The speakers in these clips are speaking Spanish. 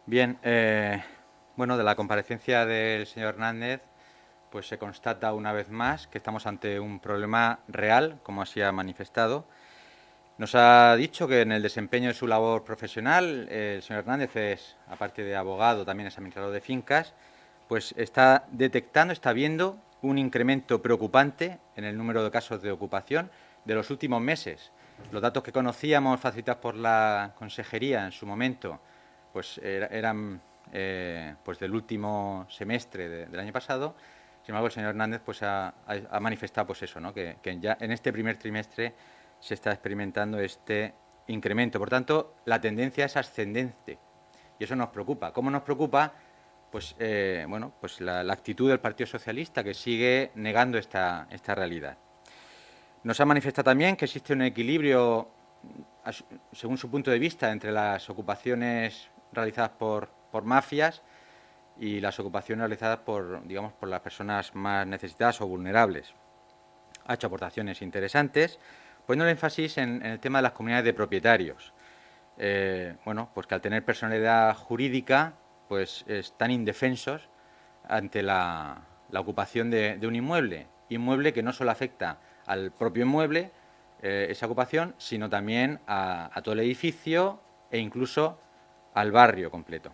Bien, bueno, de la comparecencia del señor Hernández, pues se constata una vez más que estamos ante un problema real, como así ha manifestado. Nos ha dicho que en el desempeño de su labor profesional, el señor Hernández es, aparte de abogado, también es administrador de fincas, pues está detectando, está viendo un incremento preocupante en el número de casos de ocupación de los últimos meses. Los datos que conocíamos facilitados por la consejería en su momento pues eran pues del último semestre del año pasado. Sin embargo, el señor Hernández pues ha manifestado pues eso, ¿no? que ya en este primer trimestre se está experimentando este incremento. Por tanto, la tendencia es ascendente y eso nos preocupa. ¿Cómo nos preocupa? Pues, bueno, pues la actitud del Partido Socialista, que sigue negando esta realidad. Nos ha manifestado también que existe un equilibrio, según su punto de vista, entre las ocupaciones realizadas por mafias y las ocupaciones realizadas por, digamos, por las personas más necesitadas o vulnerables. Ha hecho aportaciones interesantes, poniendo el énfasis en el tema de las comunidades de propietarios. Bueno, pues que al tener personalidad jurídica, pues están indefensos ante la ocupación de un inmueble que no solo afecta al propio inmueble, esa ocupación, sino también a todo el edificio e incluso al barrio completo.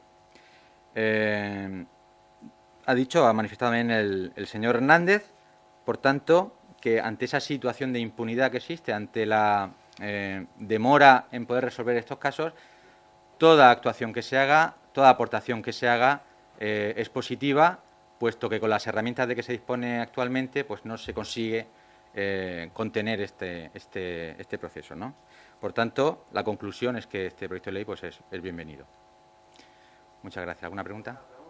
Ha manifestado también el señor Hernández, por tanto, que ante esa situación de impunidad que existe, ante la demora en poder resolver estos casos, toda actuación que se haga, toda aportación que se haga es positiva, puesto que con las herramientas de que se dispone actualmente, pues no se consigue contener este proceso, ¿no? Por tanto, la conclusión es que este proyecto de ley pues es bienvenido. Muchas gracias. ¿Alguna pregunta?